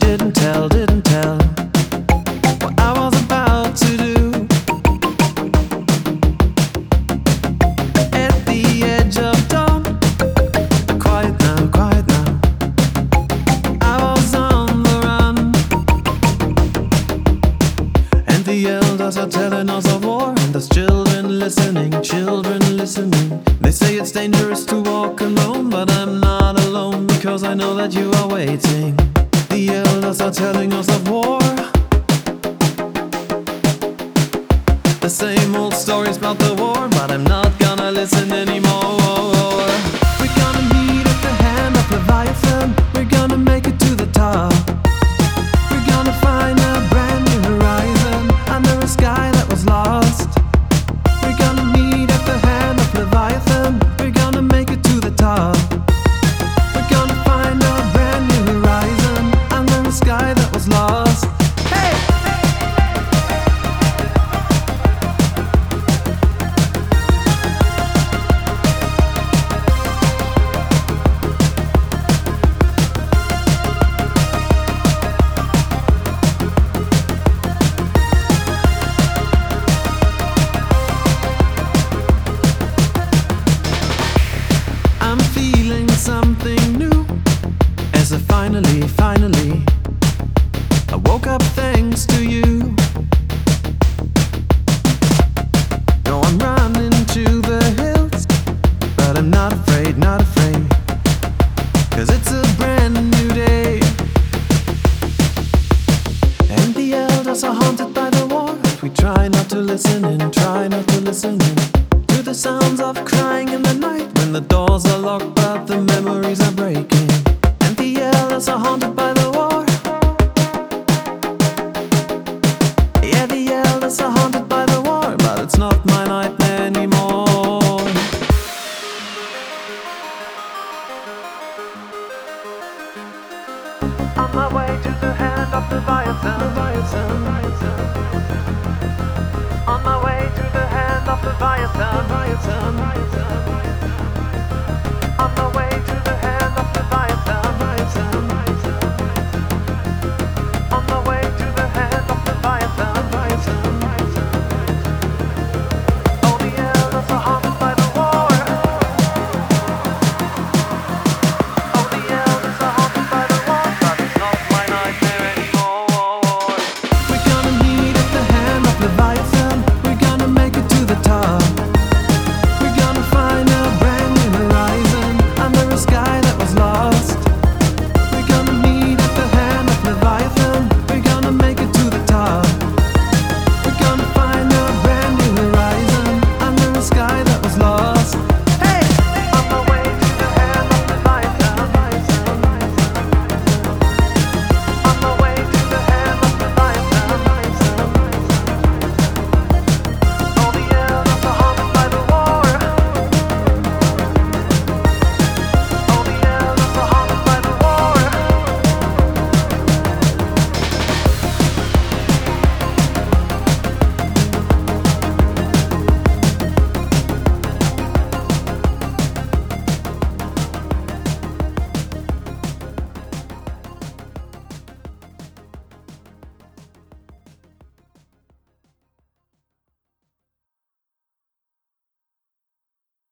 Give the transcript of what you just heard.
didn't tell what I was about to do. At the edge of dawn, quiet now, quiet now. I was on the run, and the elders are telling us of war, and there's children listening, children listening. They say it's dangerous to walk alone, but I'm not alone because I know that you are waiting. The elders are telling us of war, the same old stories about the war, but I'm not gonna listen anymore. We're gonna meet at the hand of Leviathan. We're gonna make it to the top. We're gonna find a brand new horizon under a sky that was lost. We're gonna meet at the hand of Leviathan. We're gonna make it to the top. We're gonna find a brand new horizon under a sky that was lost. Hey! I'm feeling something new as I finally I woke up thanks to you. No, I'm running to the hills, but I'm not afraid, not afraid, 'cause it's a brand new day. And the elders are haunted by the war. We try not to listen in, try not to listen in to the sounds of crying in the night when the doors are locked but the memories are breaking. And the elders are haunted by the war. Yeah, the elders are haunted by the war, but it's not my nightmare anymore. On my way to the hand of Leviathan. On my way to the hand of Leviathan.